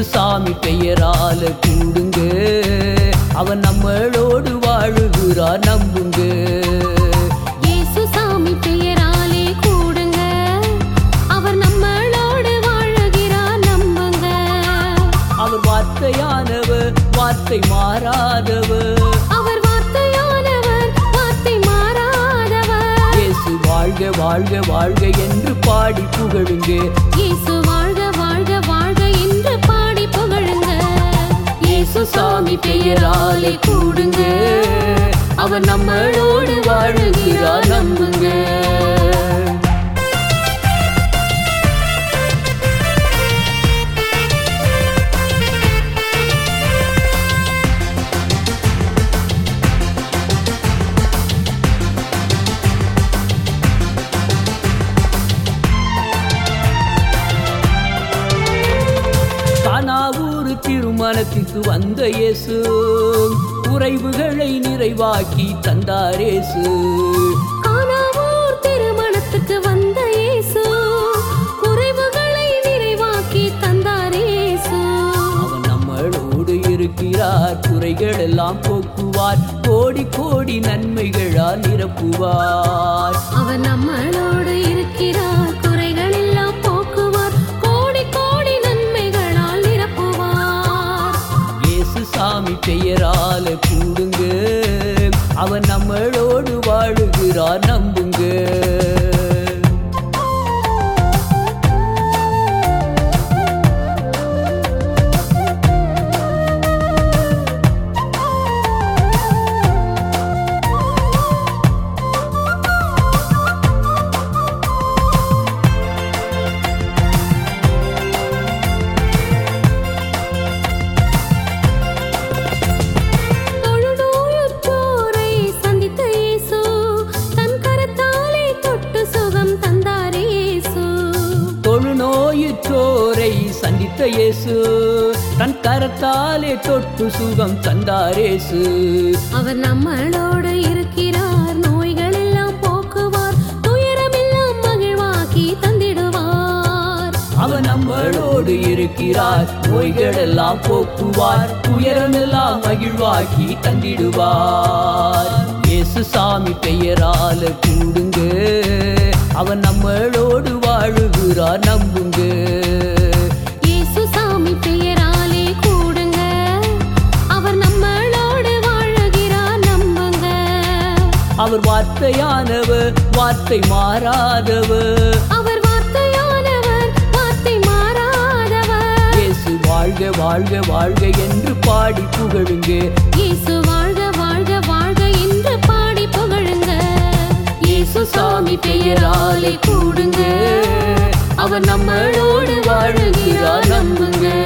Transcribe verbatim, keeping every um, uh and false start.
இயேசு சாமி பெயரால கூடுங்க, அவன் நம்மளோடு வாழுகிறார் நம்புங்க. இயேசு சாமி பெயராலே கூடுங்க, அவர் நம்மளோடு வாழுகிறார் நம்புங்க. அவர் வார்த்தையானவர், வார்த்தை மாறாதவர், அவர் வார்த்தையானவர், வார்த்தை மாறாதவர். இயேசு வாழ்க வாழ்க வாழ்க என்று பாடி புகழுங்க. இயேசு வாழ்க வாழ்க வாழ்க என்று பாடி புகழுங்க. இயேசு சாமி பெயராலே கூடுங்க, அவர் நம்மளோடு வாழுகிறார் நம்புங்க. கானாவூர் திருமணத்திற்கு வந்த இயேசு, குறைவுகளை நிறைவாக்கி தந்தாரேசு. கானாவூர் திருமணத்துக்கு வந்த இயேசு, குறைவுகளை நிறைவாக்கி தந்தாரேசு. அவன் நம்மளோடு இருக்கிறார், குறைகள் எல்லாம் போக்குவார், கோடி கோடி நன்மைகளால் நிரப்புவார். அவர் நம்மளோடு இருக்கிறார், குறைகள் எல்லாம் போக்குவார், கோடி கோடி நன்மைகளால் நிரப்புவார். இயேசு சாமி பெயரால கூடுங்க, அவன் நம்மளோடு வாழுகிறார் நம்புங்க. தொழுநோயுற்றோரை சந்தித்த இயேசு, தன் கரத்தாலே தொட்டு சுகம் தந்தாரேசு. அவர் நம்மளோடு இருக்கிறார், நோய்கள் எல்லாம் போக்குவார், துயரமெல்லாம் மகிழ்வாக்கி தந்திடுவார். அவர் நம்மளோடு இருக்கிறார், நோய்கள் எல்லாம் போக்குவார், துயரமெல்லாம் மகிழ்வாக்கி தந்திடுவார். இயேசு சாமி பெயரால கூடுங்க, அவன் நம்மளோடு வாழுகிறார் நம்புங்க. இயேசு சாமி பெயராலே கூடுங்க, அவர் நம்மளோடு வாழுகிறார் நம்புங்க. அவர் வார்த்தையானவர், வார்த்தை மாறாதவர், அவர் வார்த்தையானவர், வார்த்தை மாறாதவர். இயேசு வாழ்க வாழ்க வாழ்க என்று பாடி புகழுங்க. இயேசு வாழ்க வாழ்க வாழ்க என்று பாடி புகழுங்க. இயேசு சாமி பெயராலே கூடுங்க, அவர் நம்மளோடு வாழுகிறார் நம்புங்க.